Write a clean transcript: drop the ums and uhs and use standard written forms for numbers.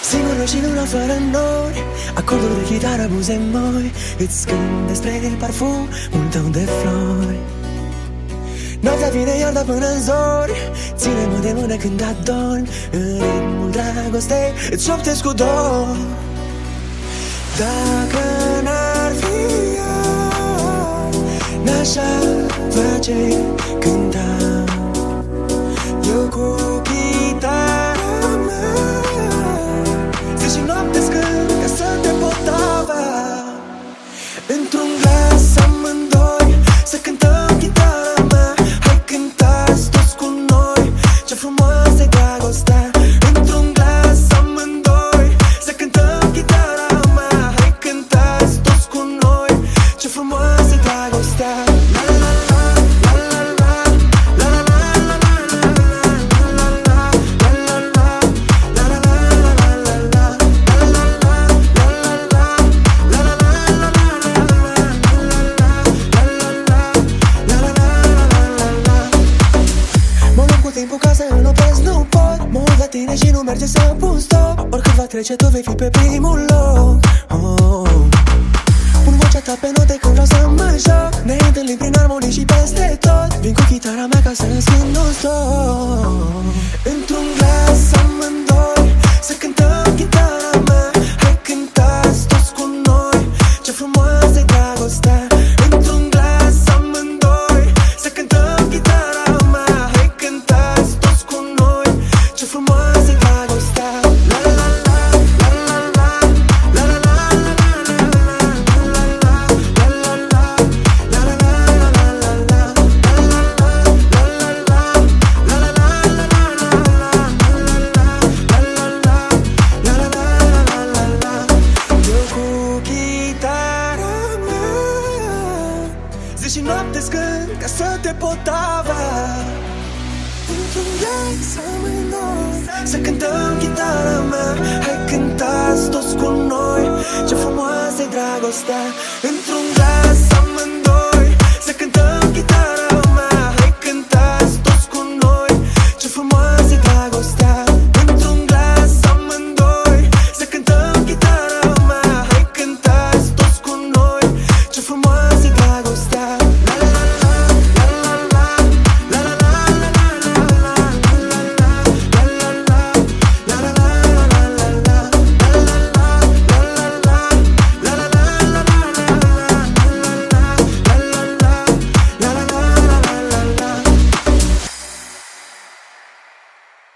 Singură și luna fără nori, acorduri de chitară, buze moi, îți cânt despre parfumul tău de flori. Noaptea vine iarna până-n zori, ține-mă de mână când adormi, în ritmul dragostei îți șoptesc cu dor. Dacă n-ar fi iar, n-așa face cânta eu cu chitara mea, zi și noapte scând ca să te pot avea. Într-un glas amândoi să cântăm chitara mea. Hai cântați toți cu noi, ce frumoasă-i dragostea. Într-un glas amândoi să cântăm chitara mea. Hai cântați toți cu noi, ce frumoasă-i dragostea. Timpul ca să îl opresc nu pot, mă uit la tine și nu merge să pun stop. Oricât va trece tu vei fi pe primul loc. Pun vocea ta pe note când vreau să mă joc. Ne întâlnim prin armonii și peste tot. Vin cu chitara mea ca să îmi nu stop. Într-un glas amândoi să cântăm chitara mea. Hai cântați toți cu noi, ce frumoasă-i dragostea. Într-un glas amândoi să cântăm chitara mea. Hai cântați toți cu noi, ce frumoasă-i dragostea. La la la la la la la la la zi și noapte scând ca să te pot avea. Într-un glas amândoi să cântăm chitara mea. Hai cântați toți cu noi, ce frumoasă-i dragostea. Într-un glas amândoi să cântăm chitara mea. Hai cântați toți cu noi, ce frumoasă-i dragostea.